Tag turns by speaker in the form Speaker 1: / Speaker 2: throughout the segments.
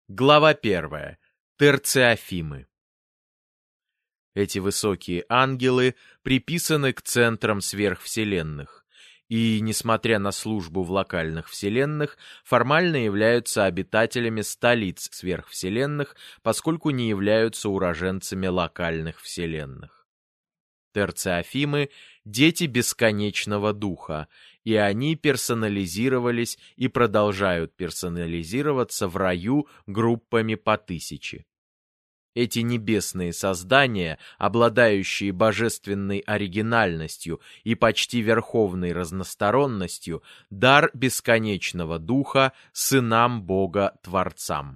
Speaker 1: Глава 1. Терциофимы. Эти высокие ангелы приписаны к центрам сверхвселенных и, несмотря на службу в локальных вселенных, формально являются обитателями столиц сверхвселенных, поскольку не являются уроженцами локальных вселенных. Терциофимы — дети бесконечного духа, и они персонализировались и продолжают персонализироваться в раю группами по 1000. Эти небесные создания, обладающие божественной оригинальностью и почти верховной разносторонностью, дар бесконечного духа сынам Бога-творцам.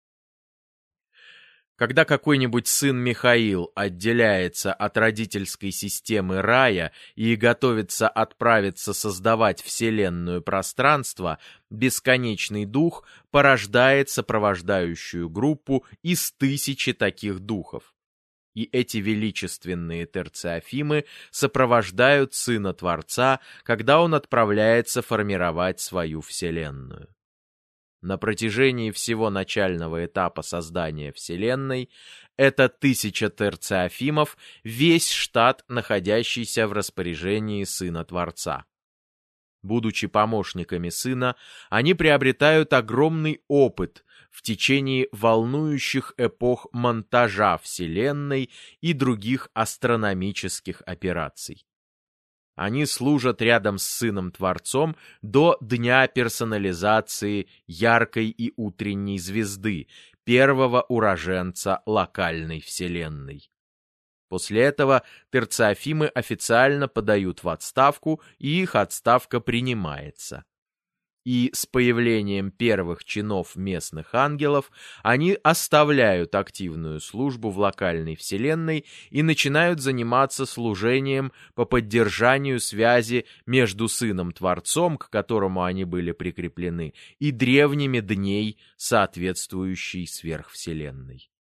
Speaker 1: Когда какой-нибудь сын Михаил отделяется от родительской системы рая и готовится отправиться создавать вселенную пространство, бесконечный дух порождает сопровождающую группу из 1000 таких духов. И эти величественные терциофимы сопровождают сына Творца, когда он отправляется формировать свою вселенную. На протяжении всего начального этапа создания Вселенной это 1000 терциофимов, весь штат, находящийся в распоряжении Сына Творца. Будучи помощниками Сына, они приобретают огромный опыт в течение волнующих эпох монтажа Вселенной и других астрономических операций. Они служат рядом с Сыном-Творцом до дня персонализации яркой и утренней звезды, первого уроженца локальной вселенной. После этого терциофимы официально подают в отставку, и их отставка принимается. И с появлением первых чинов местных ангелов они оставляют активную службу в локальной вселенной и начинают заниматься служением по поддержанию связи между Сыном-Творцом, к которому они были прикреплены, и древними дней соответствующей сверхвселенной.